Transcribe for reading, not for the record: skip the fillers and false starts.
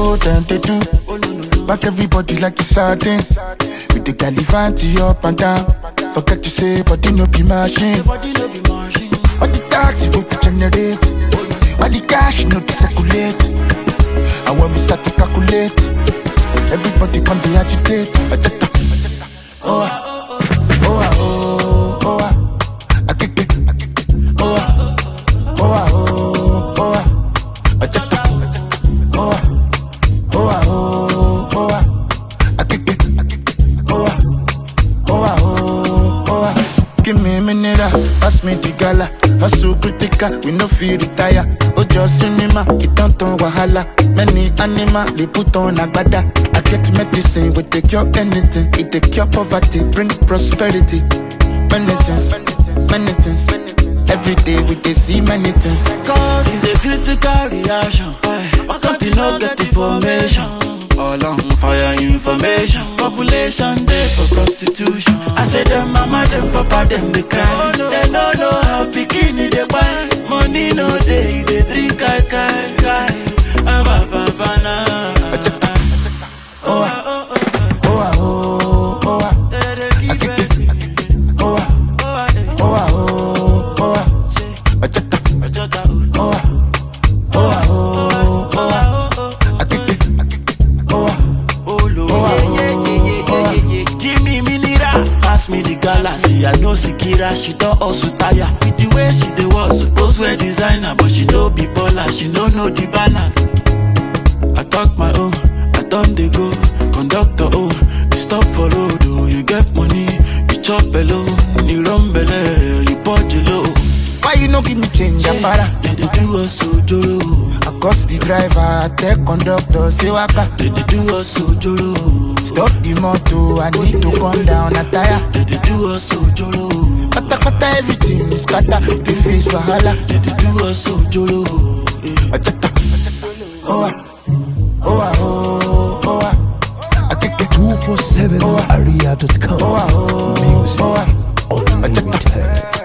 know them they do. Back everybody like it's sardine. With the Galifanti up and down. Forget to say, body no be machine. All the taxi we could generate. All the cash no be circulate. And when we start to calculate, everybody come they agitate. Oh, oh, oh, oh, I kick it. Oh, oh, oh, oh, I check it. Oh, oh, oh, I kick it. Oh, oh, oh, give me a minute, pass me the gala. Hustle critical, we no feel retire. Ojo cinema, it don't turn wahala. Many animal, they put on agbada. I get medicine, we take cure anything. It take cure poverty, bring prosperity. Many things. Every day we dey see many things. Cause it's a critical reaction. Why can't you not get information? All on fire information. Population day for prostitution. I say them mama, them papa, them they cry. They don't know how bikini they buy. Money no day, they drink kai. Ababana. Oh, oh, oh, oh, I kick it. Oh, oh, oh, I check it. Oh, oh, oh, I kick it. Give me mineral, pass me the galaxy. I know Sikira, she don't also tire. With the way she dey walk, suppose wear designer, but she no be baller, she no know the balance. I talk my own, I done dey go. Conductor, oh, you stop for road, oh, you get money, you chop alone, you run belle, you punch low. Why you no give me change, Apara? They do us so joro. I cost the driver, I tell conductor, say waka. They do us so joro. Stop the motor, I need to come down a tire. They do us so joro. Kata everything is scatter, the face wahala. They do us so joro. Oh, oh, oh, I kick it. 247aria.com. Music unlimited.